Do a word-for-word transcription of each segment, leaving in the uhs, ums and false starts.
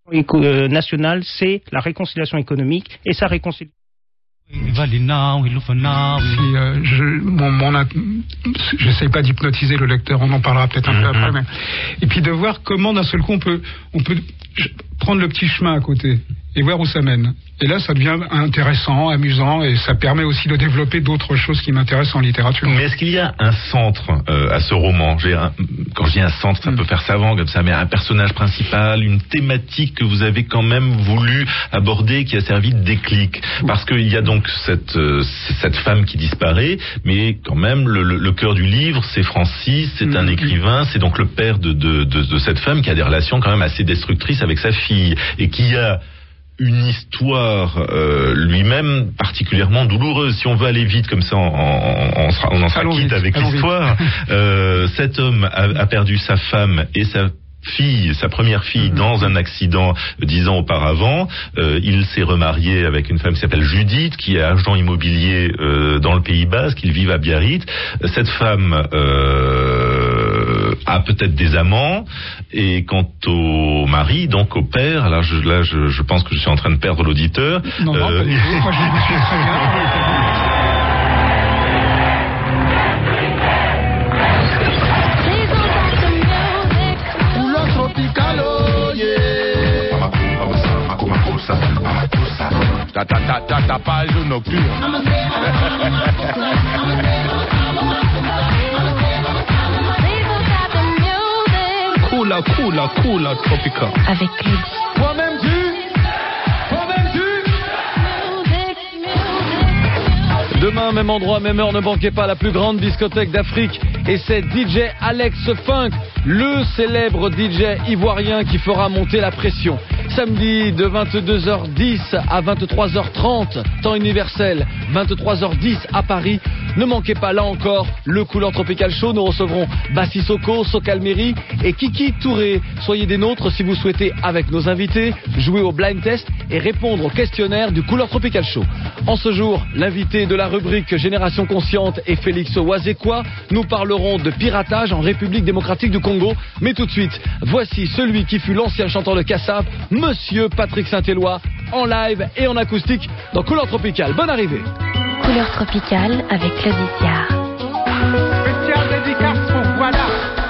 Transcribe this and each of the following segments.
nationale, c'est la réconciliation économique et sa réconciliation. Si, euh, je, mon, mon, j'essaie pas d'hypnotiser le lecteur, on en parlera peut-être un mm-hmm. peu après, mais et puis de voir comment d'un seul coup on peut, on peut prendre le petit chemin à côté et voir où ça mène. Et là, ça devient intéressant, amusant, et ça permet aussi de développer d'autres choses qui m'intéressent en littérature. Mais est-ce qu'il y a un centre euh, à ce roman ? J'ai un, quand je dis un centre, ça mm. peut faire savant comme ça, mais un personnage principal, une thématique que vous avez quand même voulu aborder, qui a servi de déclic. Parce qu'il y a donc cette, euh, cette femme qui disparaît, mais quand même, le, le, le cœur du livre, c'est Francis, c'est mm. un écrivain, c'est donc le père de, de, de, de cette femme qui a des relations quand même assez destructrices avec sa fille, et qui a une histoire euh, lui-même particulièrement douloureuse. Si on veut aller vite comme ça, on, on, on, sera, on en sera quitte vite, avec l'histoire. Euh, cet homme a, a perdu sa femme et sa fille, sa première fille, mmh. dans un accident dix ans auparavant. Euh, il s'est remarié avec une femme qui s'appelle Judith, qui est agent immobilier euh, dans le Pays Basque. Ils vivent à Biarritz. Cette femme euh, a peut-être des amants. Et quant au mari, donc au père, là je, là, je, je pense que je suis en train de perdre l'auditeur. Non, non, euh... pas du tout. Moi, je me suis très bien. Ta ta ta ta ta page nocturne. Cool, cool, cool, tropical. Avec Claudie. Toi-même tu, toi-même tu. Demain, même endroit, même heure, ne manquez pas la plus grande discothèque d'Afrique. Et c'est D J Alex Funk, le célèbre D J ivoirien qui fera monter la pression. Samedi de vingt-deux heures dix à vingt-trois heures trente, temps universel, vingt-trois heures dix à Paris. Ne manquez pas là encore le Couleur Tropical Show. Nous recevrons Bassi Soko, Sokalmeri et Kiki Touré. Soyez des nôtres si vous souhaitez, avec nos invités, jouer au blind test et répondre au questionnaire du Couleur Tropical Show. En ce jour, l'invité de la rubrique Génération Consciente est Félix Wazekwa. Nous parlerons de piratage en République démocratique du Congo. Mais tout de suite, voici celui qui fut l'ancien chanteur de Kassav, Monsieur Patrick Saint-Éloi, en live et en acoustique dans Couleur Tropical. Bonne arrivée. Couleur Tropicale avec Claudie Siard. Spécial dédicace pour voilà,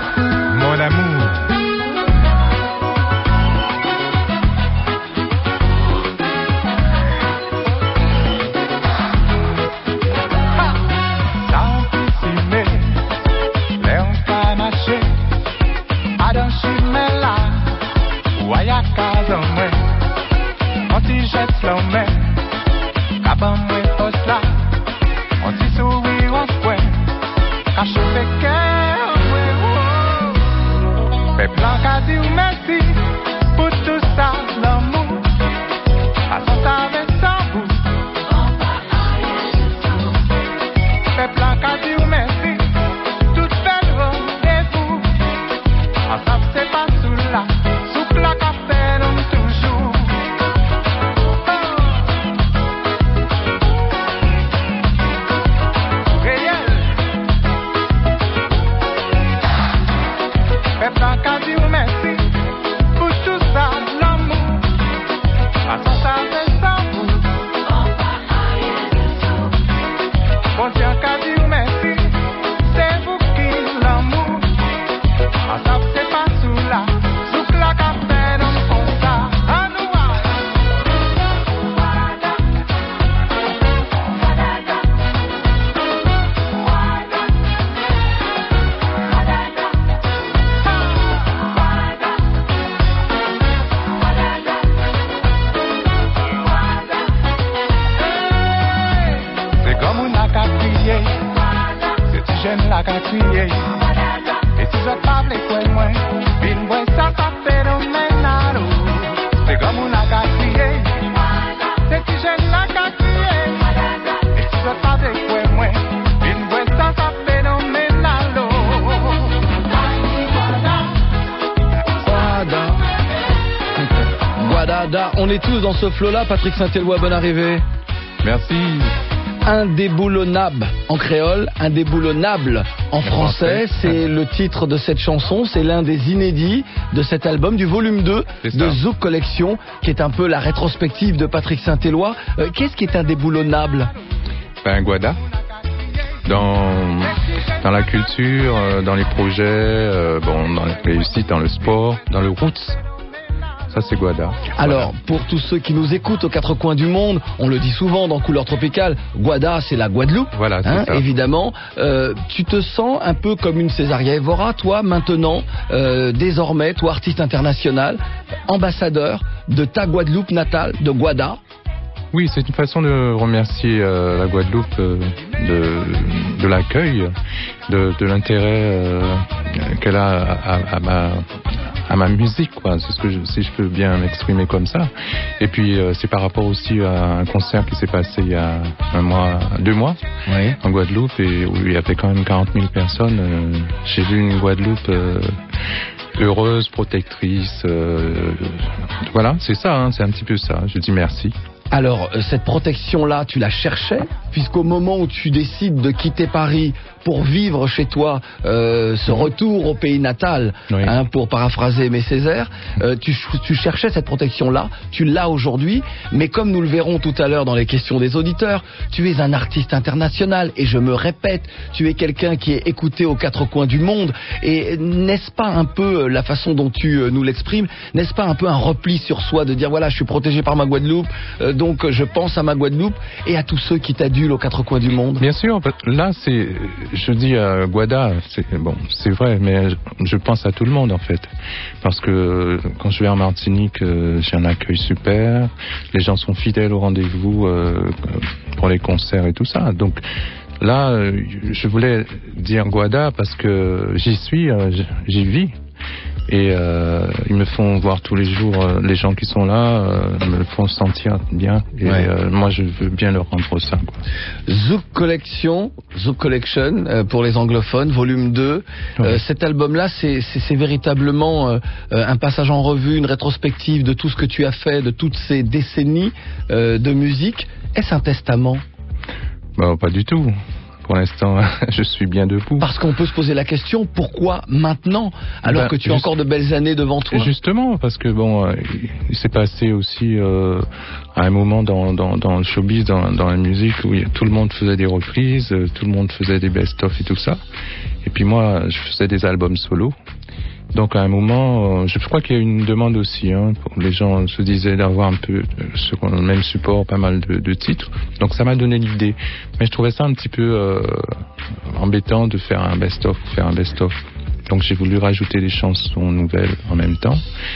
mon amour. On est tous dans ce flow-là. Patrick Saint-Éloi, bonne arrivée. Merci. Indéboulonnable en créole, indéboulonnable en français, c'est le titre de cette chanson, c'est l'un des inédits de cet album du volume deux de Zouk Collection, qui est un peu la rétrospective de Patrick Saint-Éloi. Euh, qu'est-ce qui est indéboulonnable? Ben, Guada. Dans, dans la culture, dans les projets, euh, bon, dans les réussites, dans le sport, dans le roots. Ça, c'est Guada. Alors, pour tous ceux qui nous écoutent aux quatre coins du monde, on le dit souvent dans Couleur Tropicale, Guada, c'est la Guadeloupe. Voilà, c'est hein, ça. Évidemment. Euh, tu te sens un peu comme une Césaria Evora, toi, maintenant, euh, désormais, toi, artiste international, ambassadeur de ta Guadeloupe natale, de Guada. Oui, c'est une façon de remercier euh, la Guadeloupe euh, de, de l'accueil, de, de l'intérêt euh, qu'elle a à, à, à ma à ma musique, quoi. C'est ce que je, si je peux bien m'exprimer comme ça. Et puis euh, c'est par rapport aussi à un concert qui s'est passé il y a un mois, deux mois, oui. en Guadeloupe, et où il y avait quand même quarante mille personnes. Euh, j'ai vu une Guadeloupe euh, heureuse, protectrice. Euh, voilà, c'est ça, hein, c'est un petit peu ça. Je dis merci. Alors, euh, cette protection-là, tu la cherchais, puisqu'au moment où tu décides de quitter Paris pour vivre chez toi euh, ce retour au pays natal, oui. hein, pour paraphraser Aimé Césaire, euh, tu, tu cherchais cette protection-là, tu l'as aujourd'hui, mais comme nous le verrons tout à l'heure dans les questions des auditeurs, tu es un artiste international, et je me répète, tu es quelqu'un qui est écouté aux quatre coins du monde, et n'est-ce pas un peu la façon dont tu euh, nous l'exprimes, n'est-ce pas un peu un repli sur soi de dire voilà, je suis protégé par ma Guadeloupe, euh, donc je pense à ma Guadeloupe et à tous ceux qui t'adulent aux quatre coins du monde. Bien sûr, là c'est, je dis à Guada, c'est bon, c'est vrai, mais je pense à tout le monde en fait, parce que quand je vais en Martinique, euh, j'ai un accueil super, les gens sont fidèles au rendez-vous euh, pour les concerts et tout ça, donc. Là, euh, je voulais dire Guada parce que j'y suis, euh, j'y vis. Et euh, ils me font voir tous les jours, euh, les gens qui sont là, euh, me le font sentir bien. Et ouais. euh, moi, je veux bien leur rendre ça. Quoi. Zouk Collection, Zouk Collection, euh, pour les anglophones, volume deux. Ouais. Euh, cet album-là, c'est, c'est, c'est véritablement euh, un passage en revue, une rétrospective de tout ce que tu as fait, de toutes ces décennies euh, de musique. Est-ce un testament ? Bah, pas du tout. Pour l'instant, je suis bien debout. Parce qu'on peut se poser la question, pourquoi maintenant, alors ben, que tu as juste, encore de belles années devant toi? Justement, parce que bon, euh, il s'est passé aussi euh, à un moment dans, dans, dans le showbiz, dans, dans la musique, où tout le monde faisait des reprises, tout le monde faisait des best-of et tout ça. Et puis moi, je faisais des albums solo. Donc à un moment, euh, je crois qu'il y a une demande aussi. Hein, pour les gens se disaient d'avoir un peu euh, sur le même support, pas mal de, de titres. Donc ça m'a donné l'idée. Mais je trouvais ça un petit peu euh, embêtant de faire un best-of ou faire un best-of. Donc j'ai voulu rajouter des chansons nouvelles en même temps.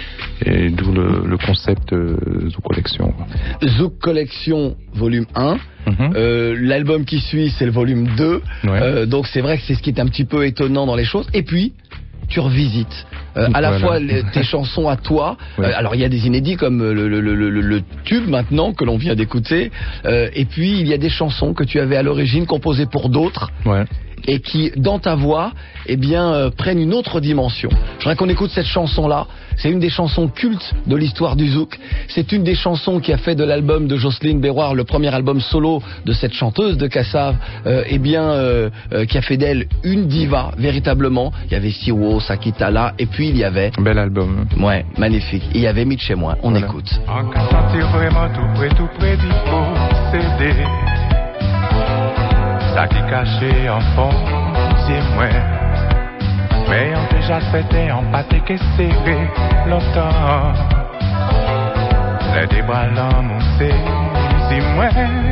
Et d'où le, le concept euh, Zouk Collection. Zouk Collection, volume un. Mm-hmm. Euh, l'album qui suit, c'est le volume deux. Ouais. Euh, donc c'est vrai que c'est ce qui est un petit peu étonnant dans les choses. Et puis, tu revisites euh, à la voilà. fois les, tes chansons à toi. Ouais. Euh, alors il y a des inédits comme le, le, le, le, le tube maintenant que l'on vient d'écouter. Euh, et puis il y a des chansons que tu avais à l'origine composées pour d'autres. Ouais. Et qui, dans ta voix, eh bien, euh, prennent une autre dimension. Je voudrais qu'on écoute cette chanson-là. C'est une des chansons cultes de l'histoire du zouk. C'est une des chansons qui a fait de l'album de Jocelyne Béroir, le premier album solo de cette chanteuse de Kassav, euh, eh bien, euh, euh, qui a fait d'elle une diva, véritablement. Il y avait Siwo, Sakitala, et puis il y avait... Bel album. Ouais, magnifique. Et il y avait Mitch et moi. On voilà. écoute. En cas sentir vraiment tout près, tout près d'y posséder. Ça qui caché en fond, c'est moi. Mais on déjà c'était en pâté que serré longtemps. Les deux bras l'homme, c'est moi.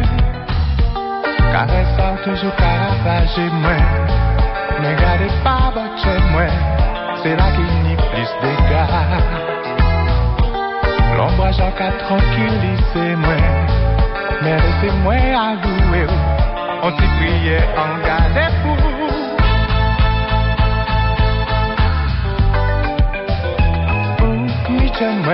Caressant toujours caravagé moi. Mais gardez pas votre moi. C'est là qu'il n'y a plus de gars. L'ombrage en cas tranquillisé moi. Mais laissez-moi avouer. On t'y priait en garde fou. Ou Michel-moi.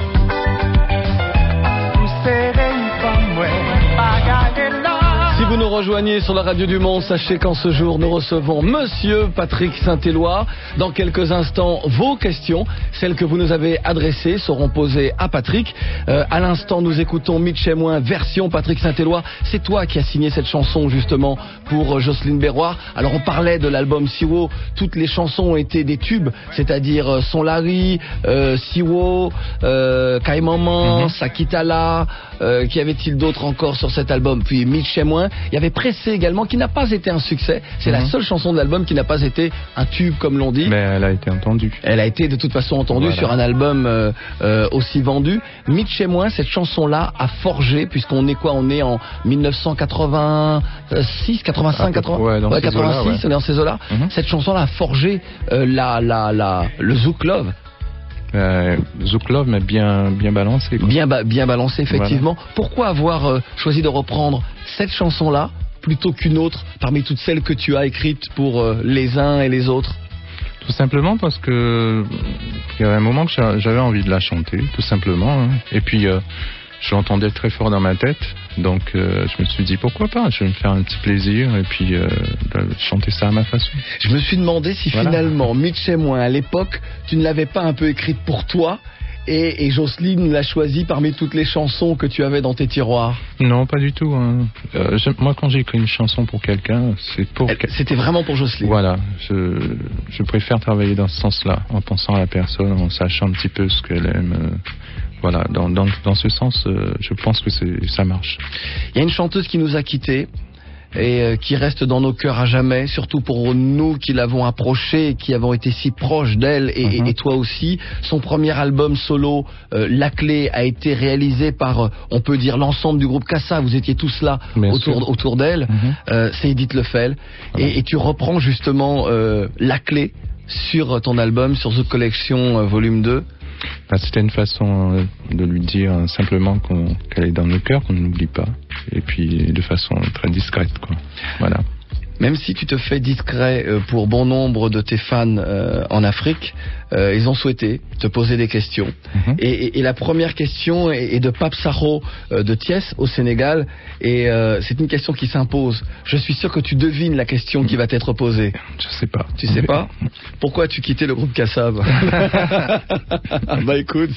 Si vous nous rejoignez sur la radio du Mans, sachez qu'en ce jour, nous recevons Monsieur Patrick Saint-Éloi. Dans quelques instants, vos questions, celles que vous nous avez adressées, seront posées à Patrick. Euh, à l'instant, nous écoutons Mitch et moi, version Patrick Saint-Éloi. C'est toi qui as signé cette chanson, justement, pour Jocelyne Berroir. Alors, on parlait de l'album Siwo. Toutes les chansons ont été des tubes, c'est-à-dire euh, Son Larry, euh, Siwo, euh, Kai Maman, mm-hmm. Sakitala, euh, qu'y avait-il d'autre encore sur cet album? Puis Mitch et moi. Il y avait Pressé également, qui n'a pas été un succès. C'est mmh. la seule chanson de l'album qui n'a pas été un tube, comme l'on dit. Mais elle a été entendue. Elle a été de toute façon entendue voilà. sur un album euh, euh, aussi vendu. Mitch et moi, cette chanson-là a forgé, puisqu'on est quoi? On est en dix-neuf cent quatre-vingt-six, quatre-vingt-cinq, quatre-vingt... ouais, dans ouais, ces quatre-vingt-six, ouais. on est dans ces eaux-là. Mmh. Cette chanson-là a forgé euh, la, la, la, le Zouk Love. Euh, Zouk Love, mais bien, bien balancé. Quoi. Bien, ba- bien balancé, effectivement. Voilà. Pourquoi avoir euh, choisi de reprendre cette chanson-là plutôt qu'une autre parmi toutes celles que tu as écrites pour euh, les uns et les autres? Tout simplement parce que il y avait un moment que j'avais envie de la chanter, tout simplement. Hein. Et puis, euh, je l'entendais très fort dans ma tête. Donc, euh, je me suis dit, pourquoi pas? Je vais me faire un petit plaisir et puis euh, chanter ça à ma façon. Je me suis demandé si voilà. finalement, Mitch et moi, à l'époque, tu ne l'avais pas un peu écrite pour toi et, et Jocelyne l'a choisie parmi toutes les chansons que tu avais dans tes tiroirs. Non, pas du tout. Hein. Euh, je, moi, quand j'écris une chanson pour quelqu'un, c'est pour... Elle, c'était vraiment pour Jocelyne. Voilà. Je, je préfère travailler dans ce sens-là, en pensant à la personne, en sachant un petit peu ce qu'elle aime... Euh, Voilà, dans, dans, dans ce sens, euh, je pense que c'est, ça marche. Il y a une chanteuse qui nous a quittés et euh, qui reste dans nos cœurs à jamais, surtout pour nous qui l'avons approchée, qui avons été si proches d'elle et, mm-hmm. et, et toi aussi. Son premier album solo, euh, La Clé, a été réalisé par, euh, on peut dire, l'ensemble du groupe Kassa. Vous étiez tous là autour, autour d'elle. Mm-hmm. Euh, c'est Edith Lefel. Voilà. Et, et tu reprends justement euh, La Clé sur ton album, sur The Collection euh, volume deux. Ben, c'était une façon de lui dire simplement qu'on, qu'elle est dans nos cœurs, qu'on ne l'oublie pas, et puis de façon très discrète, quoi. Voilà. Même si tu te fais discret pour bon nombre de tes fans euh, en Afrique, euh, ils ont souhaité te poser des questions. Mm-hmm. Et, et, et la première question est, est de Pape Saro euh, de Thiès au Sénégal. Et euh, c'est une question qui s'impose. Je suis sûr que tu devines la question qui va t'être posée. Je sais pas. Tu sais pas? Pourquoi as-tu quitté le groupe Kassav? Bah écoute.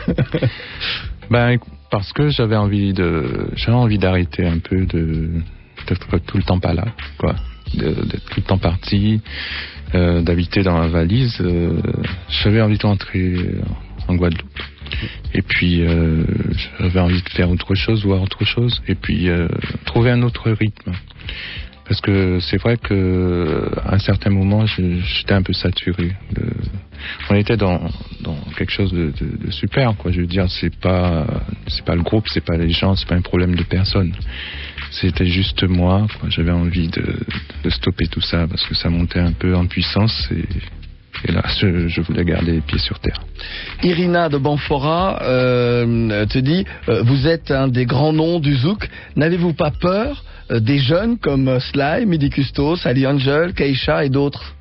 Ben parce que j'avais envie de, j'avais envie d'arrêter un peu de. D'être tout le temps pas là, quoi. De, d'être tout le temps parti, euh, d'habiter dans la valise. Euh, j'avais envie de rentrer en Guadeloupe. Et puis, euh, j'avais envie de faire autre chose, voir autre chose. Et puis, euh, trouver un autre rythme. Parce que c'est vrai que à un certain moment, je, j'étais un peu saturé. De... On était dans, dans quelque chose de, de, de super, quoi. Je veux dire, c'est pas, c'est pas le groupe, c'est pas les gens, c'est pas un problème de personne. C'était juste moi, quoi. J'avais envie de, de stopper tout ça parce que ça montait un peu en puissance et, et là, je, je voulais garder les pieds sur terre. Irina de Banfora euh, te dit euh, vous êtes un des grands noms du zouk. N'avez-vous pas peur euh, des jeunes comme Sly, Midi Custos, Ali Angel, Keisha et d'autres?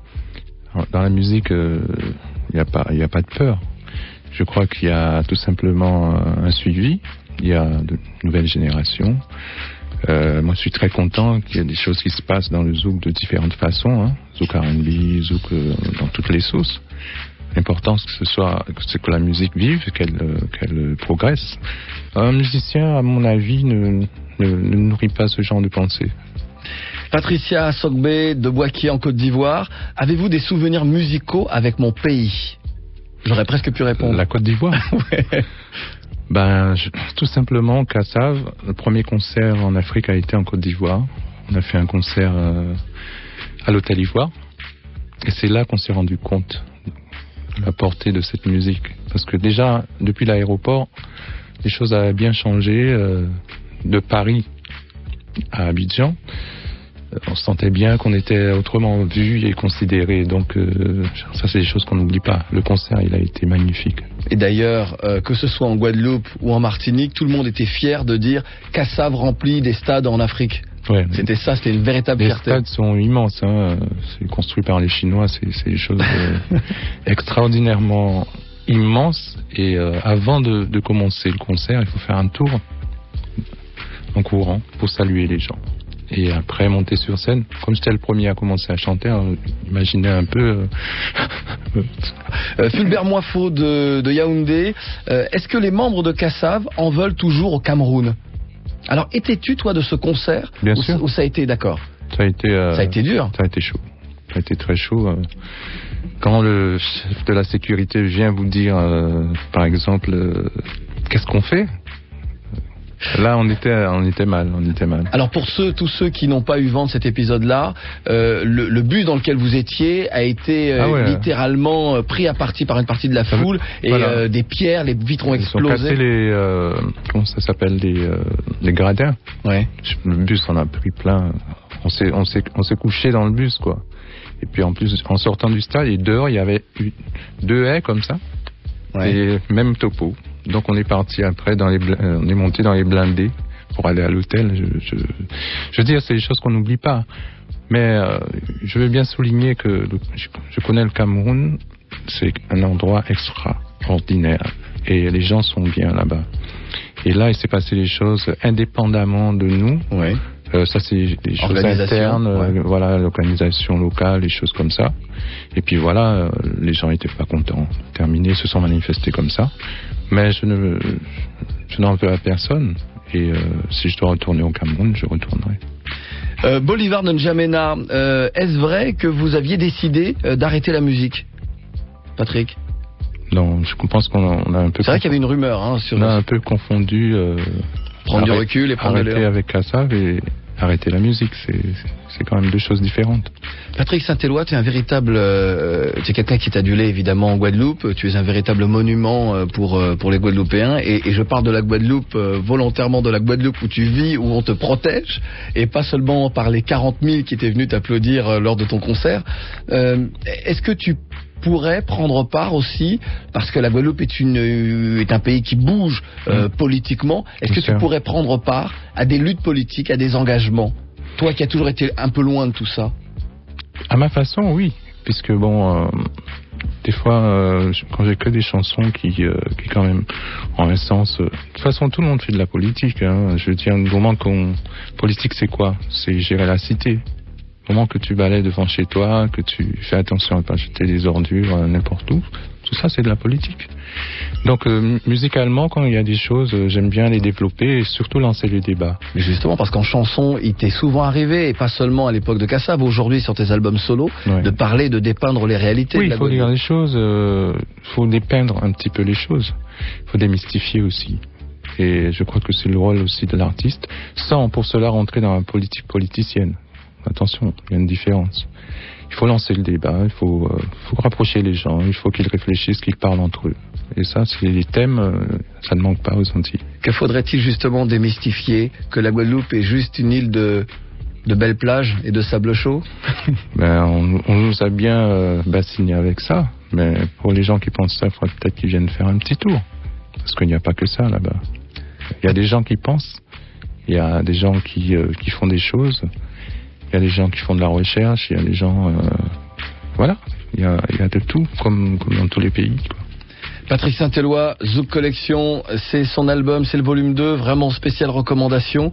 Dans la musique, il euh, n'y a pas, il n'y a pas de peur. Je crois qu'il y a tout simplement un suivi. Il y a de nouvelles générations. Euh, moi, je suis très content qu'il y ait des choses qui se passent dans le zouk de différentes façons. Hein. Zouk R and B, zouk euh, dans toutes les sauces. L'important, c'est que ce soit, c'est que la musique vive, qu'elle, euh, qu'elle progresse. Un musicien, à mon avis, ne, ne, ne nourrit pas ce genre de pensée. Patricia Sogbe de Boaké en Côte d'Ivoire. Avez-vous des souvenirs musicaux avec mon pays? J'aurais presque pu répondre. La Côte d'Ivoire. Ouais. Ben, je, tout simplement, Kassav, le premier concert en Afrique a été en Côte d'Ivoire. On a fait un concert euh, à l'Hôtel Ivoire. Et c'est là qu'on s'est rendu compte de la portée de cette musique. Parce que déjà, depuis l'aéroport, les choses avaient bien changé. Euh, de Paris à Abidjan, on se sentait bien qu'on était autrement vu et considéré. Donc euh, ça, c'est des choses qu'on n'oublie pas. Le concert, il a été magnifique. Et d'ailleurs, euh, que ce soit en Guadeloupe ou en Martinique, tout le monde était fier de dire Kassav remplit des stades en Afrique. Ouais, c'était ça, c'était une véritable les fierté. Les stades sont immenses. Hein. C'est construit par les Chinois. C'est, c'est des choses euh, extraordinairement immenses. Et euh, avant de, de commencer le concert, il faut faire un tour en courant pour saluer les gens. Et après, monter sur scène. Comme j'étais le premier à commencer à chanter, alors, imaginez un peu... Euh... euh, Fulbert Moifo de, de Yaoundé, euh, est-ce que les membres de Kassav en veulent toujours au Cameroun? Alors, étais-tu, toi, de ce concert? Bien où, sûr. Où ça a été, d'accord. Ça a été... Euh, ça a été dur. Ça a été chaud. Ça a été très chaud. Euh, quand le chef de la sécurité vient vous dire, euh, par exemple, euh, qu'est-ce qu'on fait? Là, on était, on était mal, on était mal. Alors pour ceux, tous ceux qui n'ont pas eu vent de cet épisode-là, euh, le, le bus dans lequel vous étiez a été euh, ah ouais. littéralement pris à partie par une partie de la foule et voilà. euh, des pierres, les vitres ont Ils explosé. Ils ont cassé les, euh, comment ça s'appelle, les, euh, les gradins. Ouais. Le bus en a pris plein. On s'est, on s'est, on s'est couché dans le bus, quoi. Et puis en plus, en sortant du stade, et dehors, il y avait deux haies comme ça, ouais. et même topo. Donc on est parti après, dans les, on est monté dans les blindés pour aller à l'hôtel. Je, je, je veux dire, c'est des choses qu'on n'oublie pas. Mais euh, je veux bien souligner que le, je, je connais le Cameroun, c'est un endroit extraordinaire et les gens sont bien là-bas. Et là, il s'est passé des choses indépendamment de nous. Ouais. Euh, ça, c'est des choses internes, ouais. euh, voilà, l'organisation locale, des choses comme ça. Et puis voilà, euh, les gens n'étaient pas contents. Terminé, se sont manifestés comme ça. Mais je ne, je n'en veux à personne. Et euh, si je dois retourner au Cameroun, je retournerai. Euh, Bolivar N'Djamena, euh, est-ce vrai que vous aviez décidé euh, d'arrêter la musique, Patrick? Non, je pense qu'on a, on a un peu. C'est vrai qu'il y avait une rumeur, hein, sur. On a un peu confondu. Euh, prendre arrêter, du recul et prendre arrêter avec Kassav et arrêter la musique, c'est, c'est quand même deux choses différentes. Patrick Saint-Éloi, tu es un véritable, euh, tu es quelqu'un qui est adulé évidemment en Guadeloupe. Tu es un véritable monument pour pour les Guadeloupéens et, et je parle de la Guadeloupe euh, volontairement de la Guadeloupe où tu vis, où on te protège et pas seulement par les quarante mille qui étaient venus t'applaudir euh, lors de ton concert. Euh, est-ce que tu pourrait prendre part aussi, parce que la Guadeloupe est, une, est un pays qui bouge euh, mmh. politiquement, est-ce que tu pourrais prendre part à des luttes politiques, à des engagements? Toi qui as toujours été un peu loin de tout ça. À ma façon, oui. Puisque bon, euh, des fois, euh, quand j'ai que des chansons qui, euh, qui quand même, en un sens... Euh, de toute façon, tout le monde fait de la politique. Hein. Je veux dire, du moment qu'on... Politique, c'est quoi? C'est gérer la cité. Au moment que tu balais devant chez toi, que tu fais attention à ne pas jeter des ordures euh, n'importe où, tout ça c'est de la politique. Donc euh, musicalement, quand il y a des choses, euh, j'aime bien les développer et surtout lancer les débats. Mais justement, parce qu'en chanson, il t'est souvent arrivé, et pas seulement à l'époque de Kassav, aujourd'hui sur tes albums solo, ouais. de parler, de dépeindre les réalités. Oui, il faut dire les choses, il euh, faut dépeindre un petit peu les choses, il faut démystifier aussi. Et je crois que c'est le rôle aussi de l'artiste, sans pour cela rentrer dans la politique politicienne. Attention, il y a une différence. Il faut lancer le débat, il faut, euh, faut rapprocher les gens, il faut qu'ils réfléchissent, qu'ils parlent entre eux. Et ça, c'est les thèmes, euh, ça ne manque pas aux Antilles. Que faudrait-il justement démystifier? Que la Guadeloupe est juste une île de, de belles plages et de sable chaud? Ben, on, on nous a bien euh, bassiné avec ça, mais pour les gens qui pensent ça, il faudrait peut-être qu'ils viennent faire un petit tour. Parce qu'il n'y a pas que ça là-bas. Il y a des gens qui pensent, il y a des gens qui, euh, qui font des choses. Il y a des gens qui font de la recherche, il y a des gens... Euh, voilà, il y a, il y a de tout, comme, comme dans tous les pays, quoi. Patrick Saint-Éloi, Zouk Collection, c'est son album, c'est le volume deux, vraiment spéciale recommandation.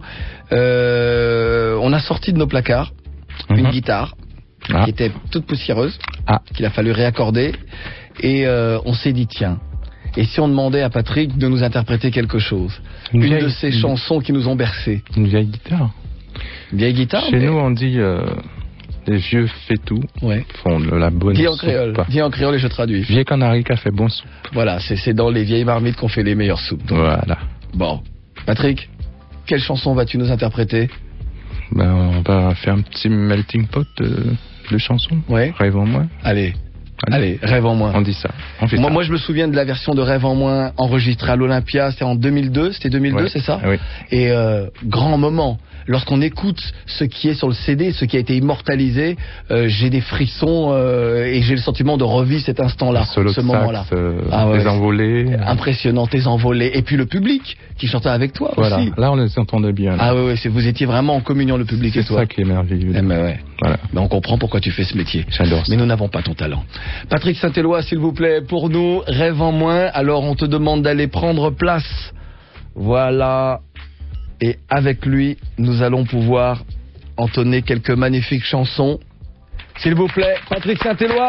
Euh, on a sorti de nos placards mm-hmm. une guitare ah. qui était toute poussiéreuse, ah. qu'il a fallu réaccorder, et euh, on s'est dit, tiens, et si on demandait à Patrick de nous interpréter quelque chose? Une, une vieille, de ces une... chansons qui nous ont bercés. Une vieille guitare. Une vieille guitare. Chez mais... nous, on dit euh, les vieux fait tout ouais. font de la bonne Dis soupe. en créole. Dis en créole et je traduis. Vieux canari qui a fait bon soupe. Voilà, c'est, c'est dans les vieilles marmites qu'on fait les meilleures soupes. Donc. Voilà. Bon, Patrick, quelle chanson vas-tu nous interpréter? Ben, on va faire un petit melting pot de, de chansons. Ouais. Rêve en moins. Allez. Allez. Allez, Rêve en moins. On dit ça. On fait moi, ça. moi, je me souviens de la version de Rêve en moins enregistrée à l'Olympia. C'était en deux mille deux. C'était deux mille deux, ouais. c'est ça? Ah, oui. Et euh, grand moment. Lorsqu'on écoute ce qui est sur le C D, ce qui a été immortalisé, euh, j'ai des frissons euh, et j'ai le sentiment de revivre cet instant-là, ce ce moment-là. Sax, euh, ah ouais, les envolées. Impressionnant, tes envolées. Et puis le public qui chantait avec toi voilà. aussi. Là, on les entendait bien. Là. Ah oui, oui, vous étiez vraiment en communion, le public c'est et toi. C'est ça qui est merveilleux. Eh ben ouais. Voilà. Ben on comprend pourquoi tu fais ce métier. J'adore ça. Mais nous n'avons pas ton talent. Patrick Saint-Éloi, s'il vous plaît, pour nous, Rêve en moins. Alors on te demande d'aller prendre place. Voilà. Et avec lui, nous allons pouvoir entonner quelques magnifiques chansons. S'il vous plaît, Patrick Saint-Éloi.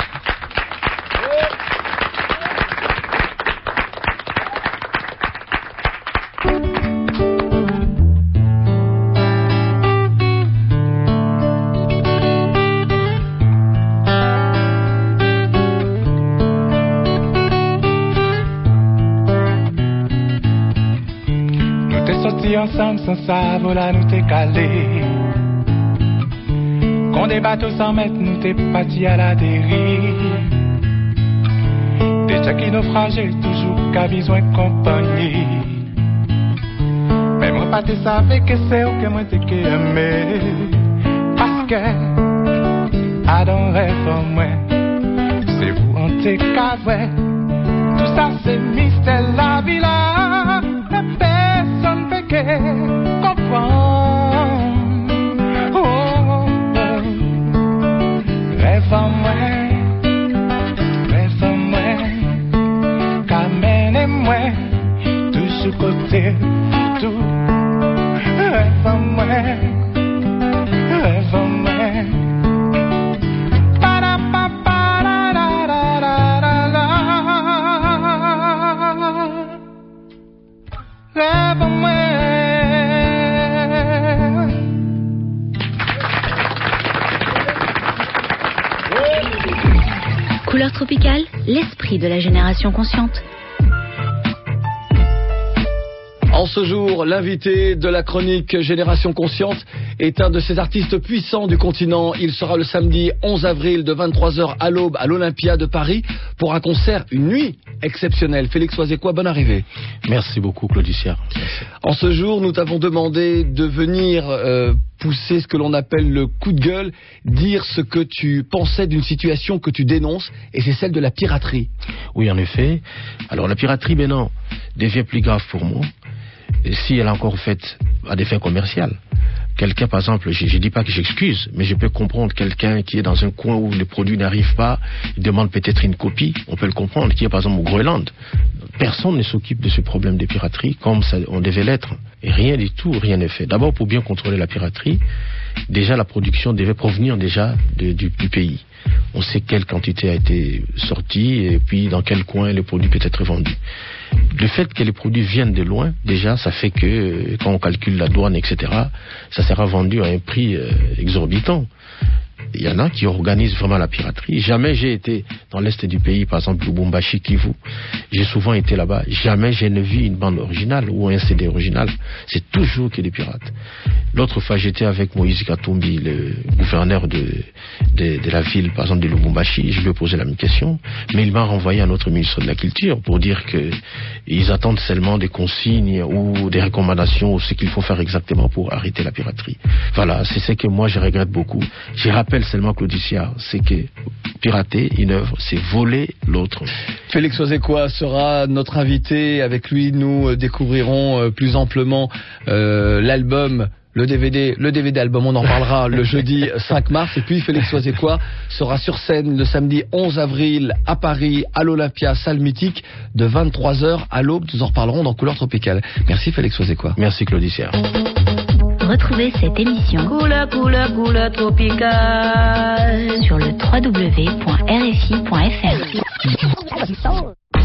Ensemble sans savoir là nous t'es calé. Qu'on des bateaux sans mettre nous t'es parti à la dérive. Déjà qui naufragé toujours qu'à besoin de compagnie. Mais moi pas te savais que c'est au que moi t'es aimé. Parce que à dans rêve en moi c'est vous en t'es qu'avait. Tout ça c'est mystère la vie là. La personne fait que comprendre. Oh, oh, oh. Rêve en moi, rêve en moi, qu'amène-moi tout ce côté, tout. Rêve en moi, rêve en moi. Couleur tropicale, l'esprit de la génération consciente. En ce jour, l'invité de la chronique Génération Consciente est un de ces artistes puissants du continent. Il sera le samedi onze avril de vingt-trois heures à l'aube à l'Olympia de Paris pour un concert, une nuit exceptionnelle. Félix Oisécois, bonne arrivée. Merci beaucoup, Claudicia. En ce jour, nous t'avons demandé de venir euh, pousser ce que l'on appelle le coup de gueule, dire ce que tu pensais d'une situation que tu dénonces, et c'est celle de la piraterie. Oui, en effet. Alors la piraterie, maintenant, devient plus grave pour moi si elle est encore faite à des fins commerciales. Quelqu'un, par exemple, je ne dis pas que j'excuse, mais je peux comprendre quelqu'un qui est dans un coin où le produit n'arrive pas, il demande peut-être une copie, on peut le comprendre, qui est par exemple au Groenland. Personne ne s'occupe de ce problème de piraterie comme ça, on devait l'être. Et rien du tout, rien n'est fait. D'abord, pour bien contrôler la piraterie, déjà la production devait provenir déjà de, du, du pays. On sait quelle quantité a été sortie et puis dans quel coin le produit peut être vendu. Le fait que les produits viennent de loin, déjà, ça fait que quand on calcule la douane, et cetera, ça sera vendu à un prix euh, exorbitant. Il y en a qui organisent vraiment la piraterie. Jamais j'ai été dans l'est du pays, par exemple Lubumbashi, Kivu. J'ai souvent été là-bas. Jamais je ne vu une bande originale ou un C D original. C'est toujours que des pirates. L'autre fois, j'étais avec Moïse Katumbi, le gouverneur de, de, de la ville, par exemple de Lubumbashi. Je lui ai posé la même question, mais il m'a renvoyé à notre ministre de la Culture pour dire que ils attendent seulement des consignes ou des recommandations ou ce qu'il faut faire exactement pour arrêter la piraterie. Voilà, c'est ce que moi je regrette beaucoup. Je rappelle seulement, Claudicia, c'est que pirater une œuvre, c'est voler l'autre. Félix Oisécois sera notre invité. Avec lui, nous découvrirons plus amplement euh, l'album, le D V D, le D V D album. On en parlera le jeudi cinq mars. Et puis Félix Oisécois sera sur scène le samedi onze avril à Paris, à l'Olympia, salle mythique, de vingt-trois heures à l'aube. Nous en reparlerons dans Couleur Tropicale. Merci Félix Oisécois. Merci Claudicia. Retrouvez cette émission Couleur, couleur, couleur tropicale sur le w w w point r f i point f r.